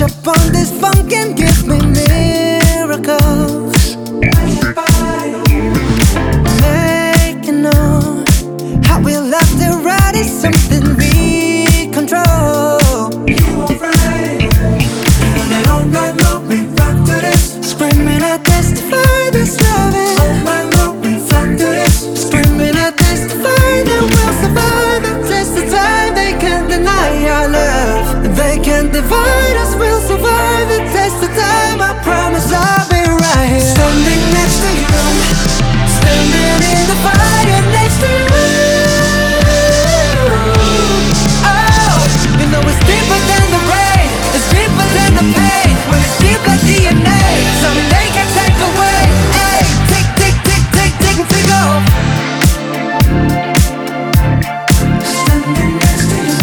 up on this funk and give me miracles. Make you know how we love to ride is something we control. You alright? And all night long we rock to this, screaming I testify this loving. All night long we rock to this, screaming I testify that we'll survive and test the time. They can't deny our love, they can't divide us. We'll survive and test the time. I promise I'll be right here, standing next to you, standing in the fire next to you. Oh, you know it's deeper than the rain, it's deeper than the pain. When it's deep like DNA, something they can't take away. Hey, tick, tick, tick, tick, tick, and tick off. Standing next to you,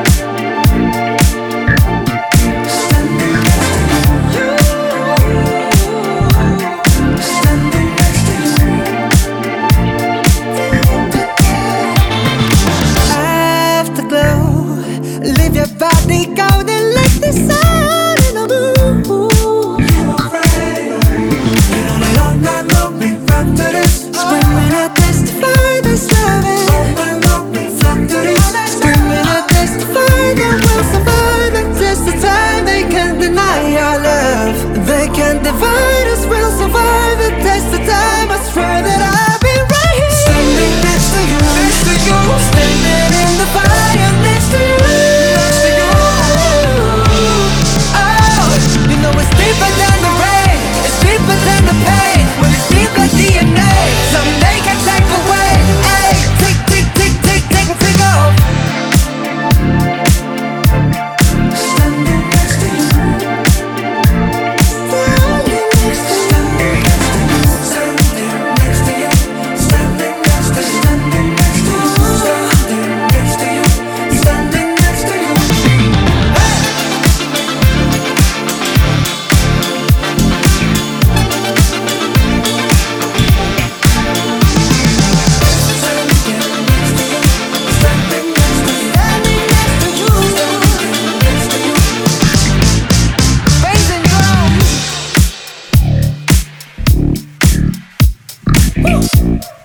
standing next to you, standing next to you. Afterglow, leave your body golden like the sun in the moon. You alright? You know that all night long we rock to this, screaming I testify this loving. All night long we rock to this, screaming I testify that we'll survive and test the time. They can't deny our love, they can't divide us. We'll survive and test the time. I swear that I'll be right here, standing next to you, next to you, standing in the fire next to you, next to you. Oh, you know it's deeper than the rain, it's deeper than the pain. When it's deep like DNA, something they can't take away. Hey, tick, tick, tick, tick, tick, and tick off. Standing next to you, standing next to you, standing next to you, standing next to you, standing next to you, standing next to you, standing next to you. Hey! Bass and drums. Woo!